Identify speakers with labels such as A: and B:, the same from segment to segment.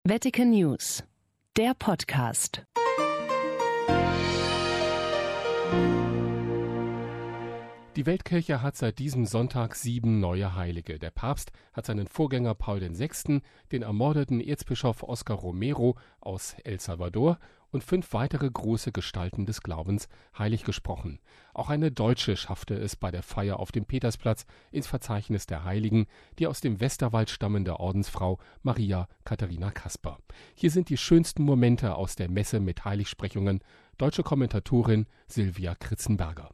A: Vatican News, der Podcast.
B: Die Weltkirche hat seit diesem Sonntag 7 neue Heilige. Der Papst hat seinen Vorgänger Paul VI., den ermordeten Erzbischof Oscar Romero aus El Salvador und 5 weitere große Gestalten des Glaubens heilig gesprochen. Auch eine Deutsche schaffte es bei der Feier auf dem Petersplatz ins Verzeichnis der Heiligen, die aus dem Westerwald stammende Ordensfrau Maria Katharina Kasper. Hier sind die schönsten Momente aus der Messe mit Heiligsprechungen. Deutsche Kommentatorin Silvia Kritzenberger.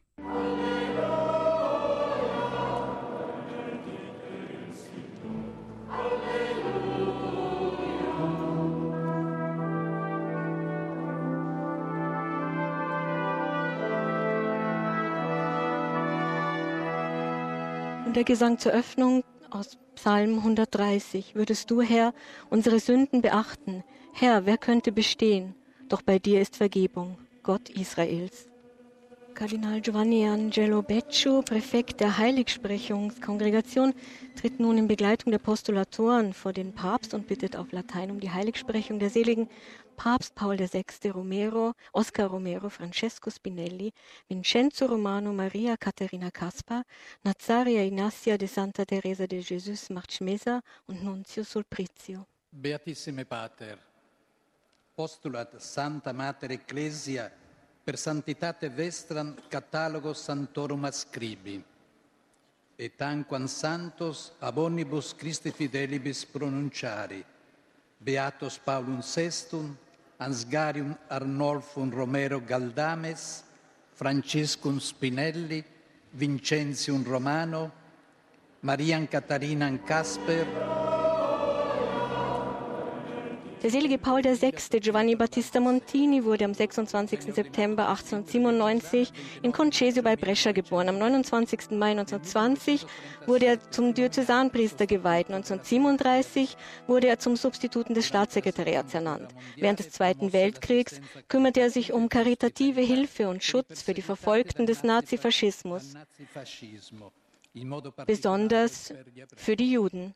C: Der Gesang zur Öffnung aus Psalm 130. Würdest du, Herr, unsere Sünden beachten? Herr, wer könnte bestehen? Doch bei dir ist Vergebung, Gott Israels. Kardinal Giovanni Angelo Becciu, Präfekt der Heiligsprechungskongregation, tritt nun in Begleitung der Postulatoren vor den Papst und bittet auf Latein um die Heiligsprechung der seligen Papst Paul VI. Romero, Oscar Romero, Francesco Spinelli, Vincenzo Romano, Maria Katharina Kasper, Nazaria Inácia de Santa Teresa de Jesus Marchmesa und Nunzio Sulprizio.
D: Beatissime Pater, postulat Santa Mater Ecclesia per santitate vestram catalogo santorum ascribi, et tanquam santos ab omnibus Christi fidelibus pronunciari, Beatus Paulum VI, Ansgarium Arnolfum Romero Galdames, Franciscum Spinelli, Vincentium Romano, Mariam Katharina Kasper.
C: Der selige Paul VI. Giovanni Battista Montini wurde am 26. September 1897 in Concesio bei Brescia geboren. Am 29. Mai 1920 wurde er zum Diözesanpriester geweiht. 1937 wurde er zum Substituten des Staatssekretariats ernannt. Während des Zweiten Weltkriegs kümmerte er sich um karitative Hilfe und Schutz für die Verfolgten des Nazifaschismus, besonders für die Juden.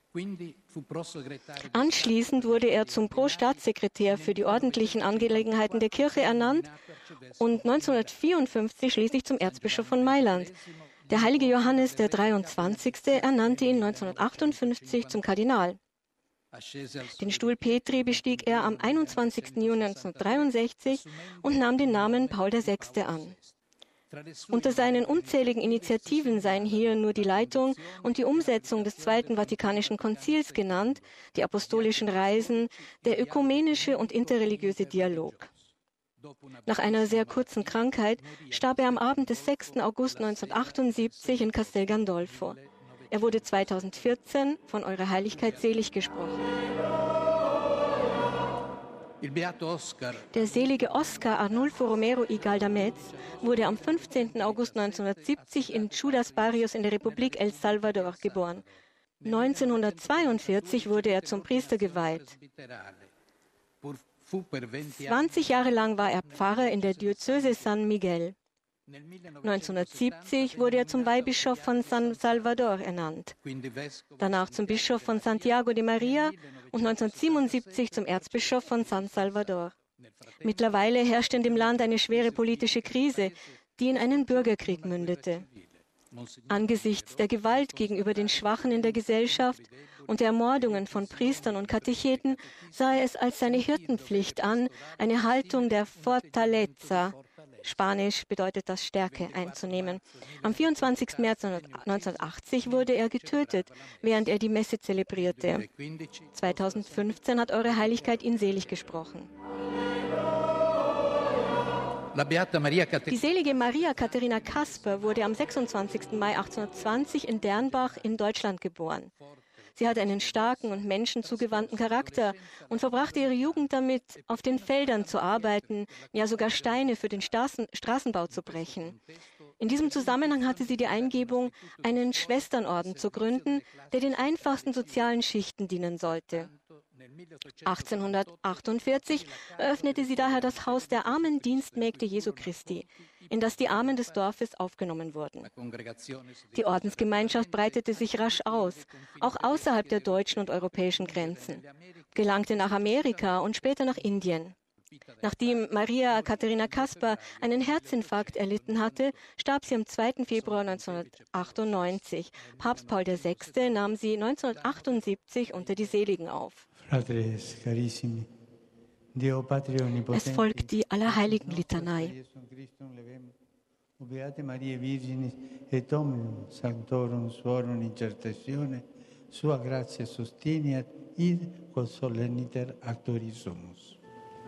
C: Anschließend wurde er zum Pro-Staatssekretär für die ordentlichen Angelegenheiten der Kirche ernannt und 1954 schließlich zum Erzbischof von Mailand. Der heilige Johannes der 23. ernannte ihn 1958 zum Kardinal. Den Stuhl Petri bestieg er am 21. Juni 1963 und nahm den Namen Paul VI. An. Unter seinen unzähligen Initiativen seien hier nur die Leitung und die Umsetzung des Zweiten Vatikanischen Konzils genannt, die apostolischen Reisen, der ökumenische und interreligiöse Dialog. Nach einer sehr kurzen Krankheit starb er am Abend des 6. August 1978 in Castel Gandolfo. Er wurde 2014 von Eurer Heiligkeit selig gesprochen. Der selige Oscar Arnulfo Romero y Galdames wurde am 15. August 1970 in Ciudad Barrios in der Republik El Salvador geboren. 1942 wurde er zum Priester geweiht. 20 Jahre lang war er Pfarrer in der Diözese San Miguel. 1970 wurde er zum Weihbischof von San Salvador ernannt, danach zum Bischof von Santiago de Maria und 1977 zum Erzbischof von San Salvador. Mittlerweile herrscht in dem Land eine schwere politische Krise, die in einen Bürgerkrieg mündete. Angesichts der Gewalt gegenüber den Schwachen in der Gesellschaft und der Ermordungen von Priestern und Katecheten sah er es als seine Hirtenpflicht an, eine Haltung der Fortaleza, Spanisch bedeutet das Stärke, einzunehmen. Am 24. März 1980 wurde er getötet, während er die Messe zelebrierte. 2015 hat Eure Heiligkeit ihn selig gesprochen. Die selige Maria Katharina Kasper wurde am 26. Mai 1820 in Dernbach in Deutschland geboren. Sie hatte einen starken und menschenzugewandten Charakter und verbrachte ihre Jugend damit, auf den Feldern zu arbeiten, ja sogar Steine für den Straßenbau zu brechen. In diesem Zusammenhang hatte sie die Eingebung, einen Schwesternorden zu gründen, der den einfachsten sozialen Schichten dienen sollte. 1848 eröffnete sie daher das Haus der armen Dienstmägde Jesu Christi, in das die Armen des Dorfes aufgenommen wurden. Die Ordensgemeinschaft breitete sich rasch aus, auch außerhalb der deutschen und europäischen Grenzen, gelangte nach Amerika und später nach Indien. Nachdem Maria Katharina Kaspar einen Herzinfarkt erlitten hatte, starb sie am 2. Februar 1998. Papst Paul VI. Nahm sie 1978 unter die Seligen auf. Es folgt die Allerheiligen-Litanei.
E: Beate Mariae Virginis et Dominum Sanctorum Suorum Incertazione, sua gratia sustiniat, id quod solenniter actoris sumus.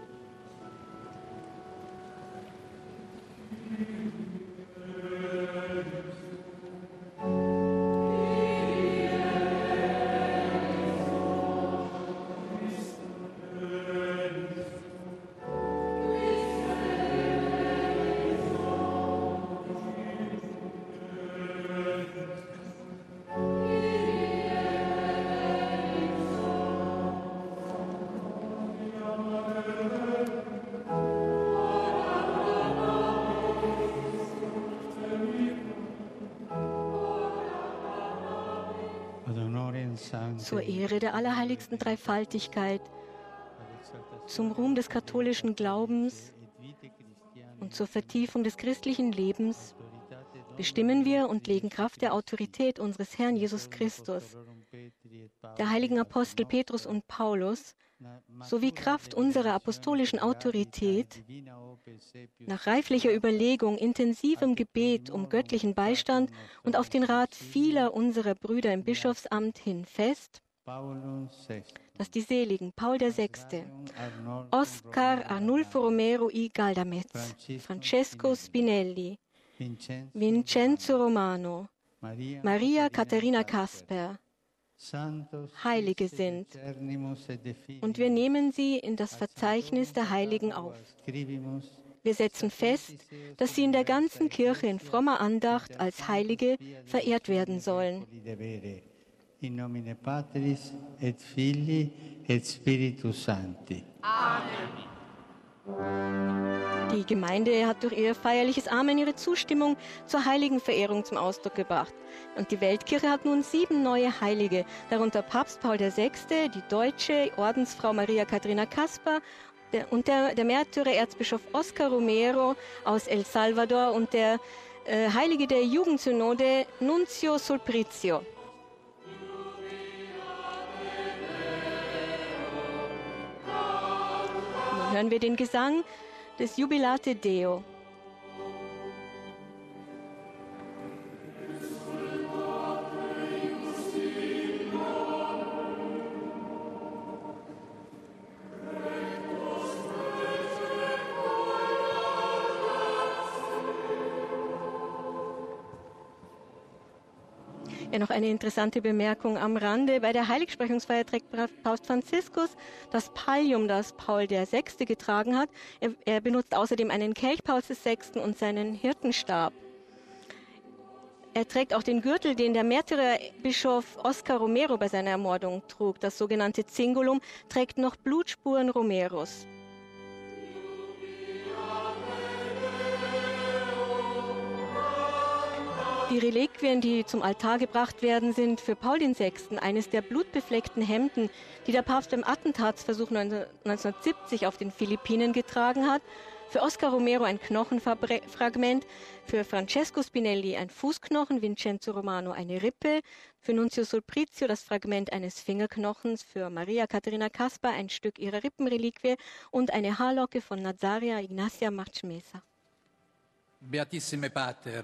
C: Zur Ehre der allerheiligsten Dreifaltigkeit, zum Ruhm des katholischen Glaubens und zur Vertiefung des christlichen Lebens bestimmen wir und legen Kraft der Autorität unseres Herrn Jesus Christus, der heiligen Apostel Petrus und Paulus, sowie Kraft unserer apostolischen Autorität nach reiflicher Überlegung, intensivem Gebet um göttlichen Beistand und auf den Rat vieler unserer Brüder im Bischofsamt hin fest, dass die Seligen Paul VI., Oscar Arnulfo Romero y Galdamez, Francesco Spinelli, Vincenzo Romano, Maria Katharina Kaspar Heilige sind, und wir nehmen sie in das Verzeichnis der Heiligen auf. Wir setzen fest, dass sie in der ganzen Kirche in frommer Andacht als Heilige verehrt werden sollen.
E: In nomine Patris et Filii et Spiritus Sancti.
C: Amen. Die Gemeinde hat durch ihr feierliches Amen ihre Zustimmung zur Heiligenverehrung zum Ausdruck gebracht. Und die Weltkirche hat nun 7 neue Heilige, darunter Papst Paul VI., die deutsche Ordensfrau Maria Katharina Kaspar und der Märtyrer Erzbischof Oscar Romero aus El Salvador und der Heilige der Jugendsynode Nunzio Sulprizio. Nun hören wir den Gesang des Jubilate Deo. Ja, noch eine interessante Bemerkung am Rande. Bei der Heiligsprechungsfeier trägt Papst Franziskus das Pallium, das Paul VI. Getragen hat. Er benutzt außerdem einen Kelch Pauls VI. Und seinen Hirtenstab. Er trägt auch den Gürtel, den der Märtyrerbischof Oscar Romero bei seiner Ermordung trug. Das sogenannte Cingulum trägt noch Blutspuren Romeros. Die Reliquien, die zum Altar gebracht werden, sind für Paul VI. Eines der blutbefleckten Hemden, die der Papst beim Attentatsversuch 1970 auf den Philippinen getragen hat, für Oscar Romero ein Knochenfragment, für Francesco Spinelli ein Fußknochen, Vincenzo Romano eine Rippe, für Nunzio Sulprizio das Fragment eines Fingerknochens, für Maria Katharina Kaspar ein Stück ihrer Rippenreliquie und eine Haarlocke von Nazaria Ignacia Marchmesa.
D: Beatissime Pater,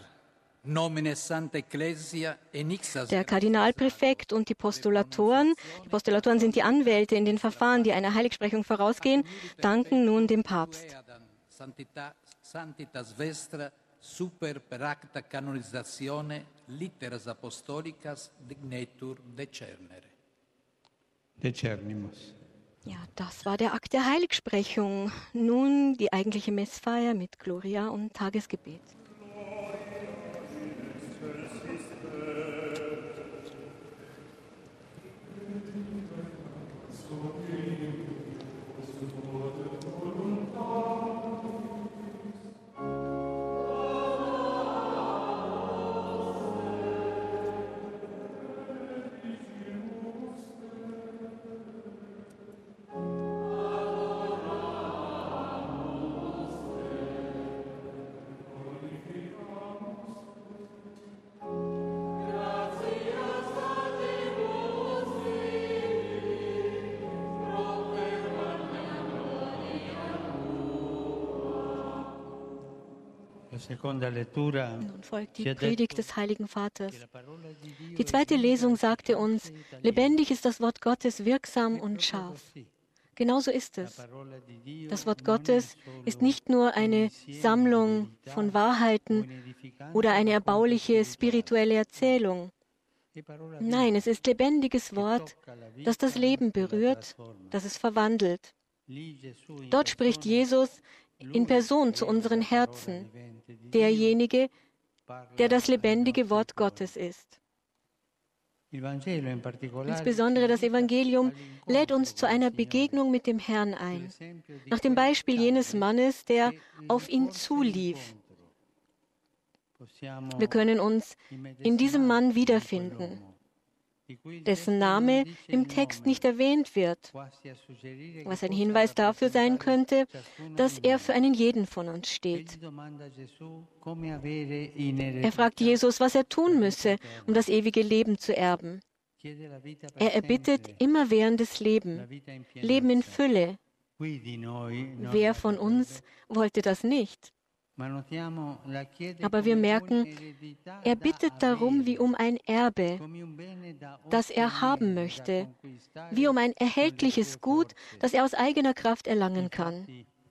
D: der
C: Kardinalpräfekt und die Postulatoren sind die Anwälte in den Verfahren, die einer Heiligsprechung vorausgehen, danken nun dem Papst.
D: Santitas vestra super per acta canonizatione litteras apostolicas dignetur decernere.
E: Decernimus.
C: Ja, das war der Akt der Heiligsprechung. Nun die eigentliche Messfeier mit Gloria und Tagesgebet. Nun folgt die Predigt des Heiligen Vaters. Die zweite Lesung sagte uns, lebendig ist das Wort Gottes, wirksam und scharf. Genauso ist es. Das Wort Gottes ist nicht nur eine Sammlung von Wahrheiten oder eine erbauliche spirituelle Erzählung. Nein, es ist lebendiges Wort, das das Leben berührt, das es verwandelt. Dort spricht Jesus in Person zu unseren Herzen, derjenige, der das lebendige Wort Gottes ist. Insbesondere das Evangelium lädt uns zu einer Begegnung mit dem Herrn ein, nach dem Beispiel jenes Mannes, der auf ihn zulief. Wir können uns in diesem Mann wiederfinden, dessen Name im Text nicht erwähnt wird, was ein Hinweis dafür sein könnte, dass er für einen jeden von uns steht. Er fragt Jesus, was er tun müsse, um das ewige Leben zu erben. Er erbittet immerwährendes Leben, Leben in Fülle. Wer von uns wollte das nicht? Aber wir merken, er bittet darum wie um ein Erbe, das er haben möchte, wie um ein erhältliches Gut, das er aus eigener Kraft erlangen kann.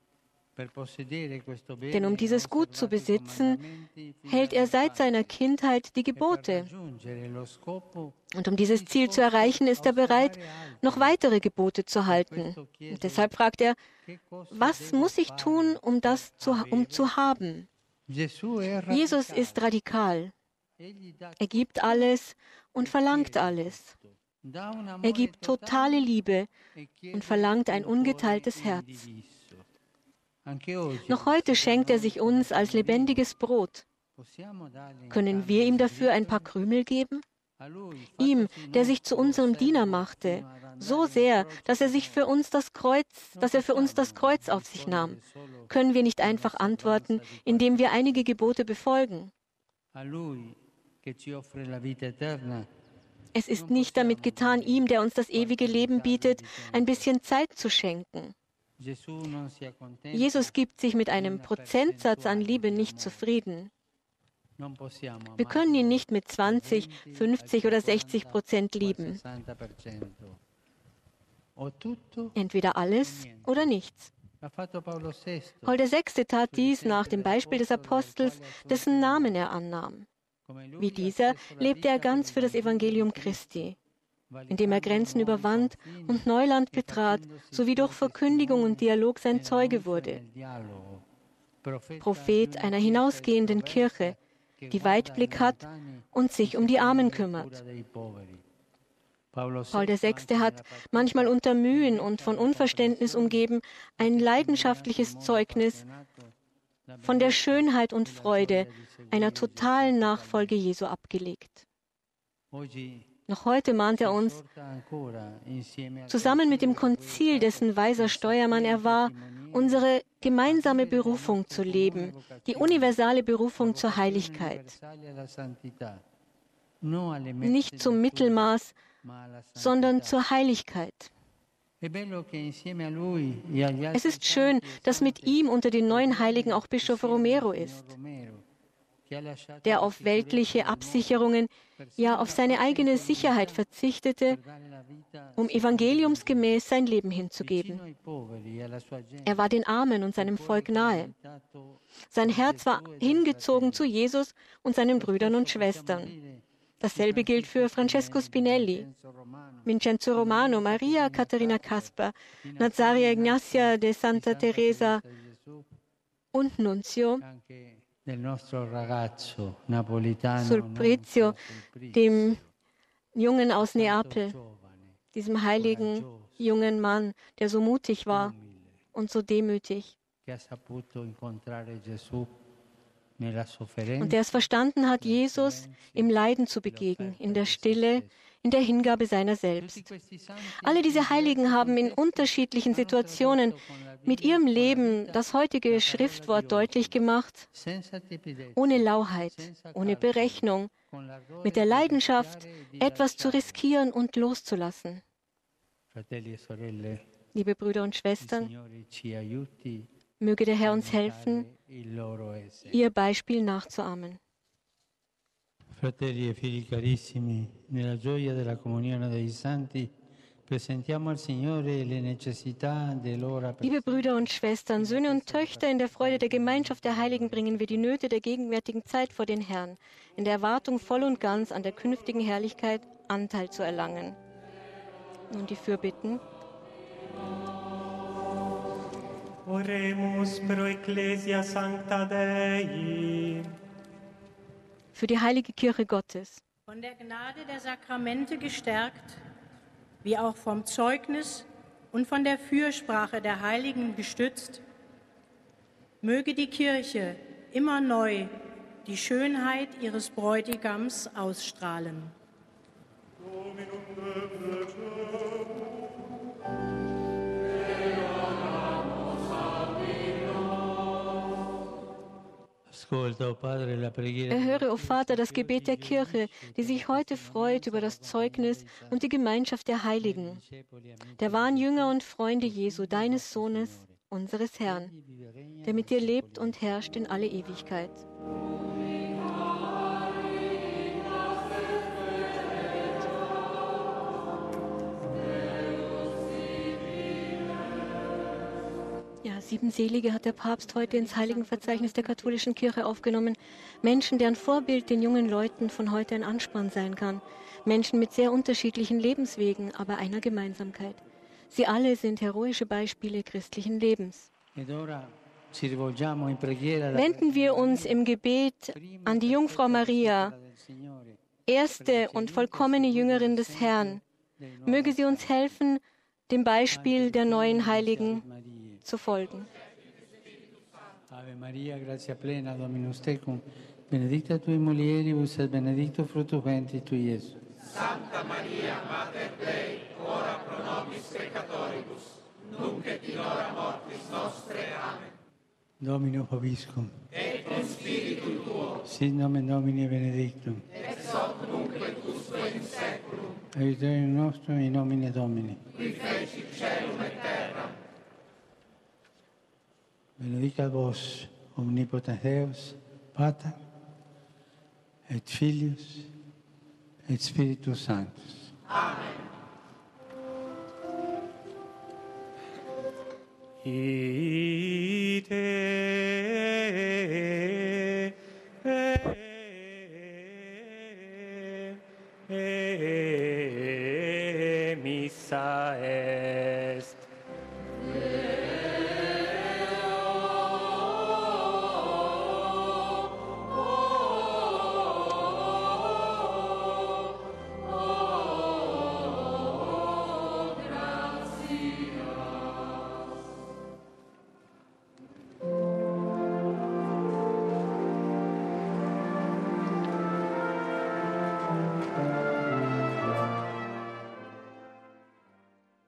C: Denn um dieses Gut zu besitzen, hält er seit seiner Kindheit die Gebote. Und um dieses Ziel zu erreichen, ist er bereit, noch weitere Gebote zu halten. Und deshalb fragt er, was muss ich tun, um zu haben? Jesus ist radikal. Er gibt alles und verlangt alles. Er gibt totale Liebe und verlangt ein ungeteiltes Herz. Noch heute schenkt er sich uns als lebendiges Brot. Können wir ihm dafür ein paar Krümel geben? Ihm, der sich zu unserem Diener machte, so sehr, dass er für uns das Kreuz auf sich nahm, können wir nicht einfach antworten, indem wir einige Gebote befolgen. Es ist nicht damit getan, ihm, der uns das ewige Leben bietet, ein bisschen Zeit zu schenken. Jesus gibt sich mit einem Prozentsatz an Liebe nicht zufrieden. Wir können ihn nicht mit 20, 50 oder 60% lieben. Entweder alles oder nichts. Paul VI. Tat dies nach dem Beispiel des Apostels, dessen Namen er annahm. Wie dieser lebte er ganz für das Evangelium Christi, indem er Grenzen überwand und Neuland betrat, sowie durch Verkündigung und Dialog sein Zeuge wurde. Prophet einer hinausgehenden Kirche, die Weitblick hat und sich um die Armen kümmert. Paul VI. Hat, manchmal unter Mühen und von Unverständnis umgeben, ein leidenschaftliches Zeugnis von der Schönheit und Freude einer totalen Nachfolge Jesu abgelegt. Noch heute mahnt er uns, zusammen mit dem Konzil, dessen weiser Steuermann er war, unsere gemeinsame Berufung zu leben, die universale Berufung zur Heiligkeit. Nicht zum Mittelmaß, sondern zur Heiligkeit. Es ist schön, dass mit ihm unter den neuen Heiligen auch Bischof Romero ist, der auf weltliche Absicherungen, ja auf seine eigene Sicherheit verzichtete, um evangeliumsgemäß sein Leben hinzugeben. Er war den Armen und seinem Volk nahe. Sein Herz war hingezogen zu Jesus und seinen Brüdern und Schwestern. Dasselbe gilt für Francesco Spinelli, Vincenzo Romano, Maria Caterina Casper, Nazaria Ignazia de Santa Teresa und Nunzio Sulprizio, dem Jungen aus Neapel, diesem heiligen jungen Mann, der so mutig war und so demütig. Und der es verstanden hat, Jesus im Leiden zu begegnen, in der Stille, in der Hingabe seiner selbst. Alle diese Heiligen haben in unterschiedlichen Situationen mit ihrem Leben das heutige Schriftwort deutlich gemacht, ohne Lauheit, ohne Berechnung, mit der Leidenschaft, etwas zu riskieren und loszulassen. Liebe Brüder und Schwestern, Möge der Herr uns helfen, ihr Beispiel nachzuahmen.
E: Fratelli e figli carissimi, nella gioia della comunione dei santi, presentiamo al Signore le necessità dell'ora
C: Liebe Brüder und Schwestern, Söhne und Töchter, in der Freude der Gemeinschaft der Heiligen bringen wir die Nöte der gegenwärtigen Zeit vor den Herrn, in der Erwartung voll und ganz an der künftigen Herrlichkeit Anteil zu erlangen. Nun die Fürbitten.
F: Oremus pro Ecclesia Sancta Dei.
C: Für die heilige Kirche Gottes.
G: Von der Gnade der Sakramente gestärkt, wie auch vom Zeugnis und von der Fürsprache der Heiligen gestützt, möge die Kirche immer neu die Schönheit ihres Bräutigams ausstrahlen.
C: Erhöre, o Vater, das Gebet der Kirche, die sich heute freut über das Zeugnis und die Gemeinschaft der Heiligen, der wahren Jünger und Freunde Jesu, deines Sohnes, unseres Herrn, der mit dir lebt und herrscht in alle Ewigkeit. Ja, 7 Selige hat der Papst heute ins Heiligenverzeichnis der katholischen Kirche aufgenommen. Menschen, deren Vorbild den jungen Leuten von heute ein Ansporn sein kann. Menschen mit sehr unterschiedlichen Lebenswegen, aber einer Gemeinsamkeit. Sie alle sind heroische Beispiele christlichen Lebens. Wenden wir uns im Gebet an die Jungfrau Maria, erste und vollkommene Jüngerin des Herrn. Möge sie uns helfen, dem Beispiel der neuen Heiligen zu folgen.
E: Ave Maria, gratia plena, Dominus tecum, benedicta tui mulieribus et benedictus fructus ventris tui, Iesus.
H: Santa Maria, Mater Dei, ora pro nobis peccatoribus, nunc et in hora mortis nostre. Amen.
E: Dominus vobiscum.
H: Et con spiritu tuo.
E: Sit nomen Domini benedictum.
H: Ex hoc nunc et usque in saeculum.
E: Aiuterium nostrum in nomine Domini.
H: Qui feci caelum et terra.
E: Benedicat vos, omnipotens Deus, Pater, et Filius, et Spiritus Sanctus.
H: Amen.
F: Ite Missae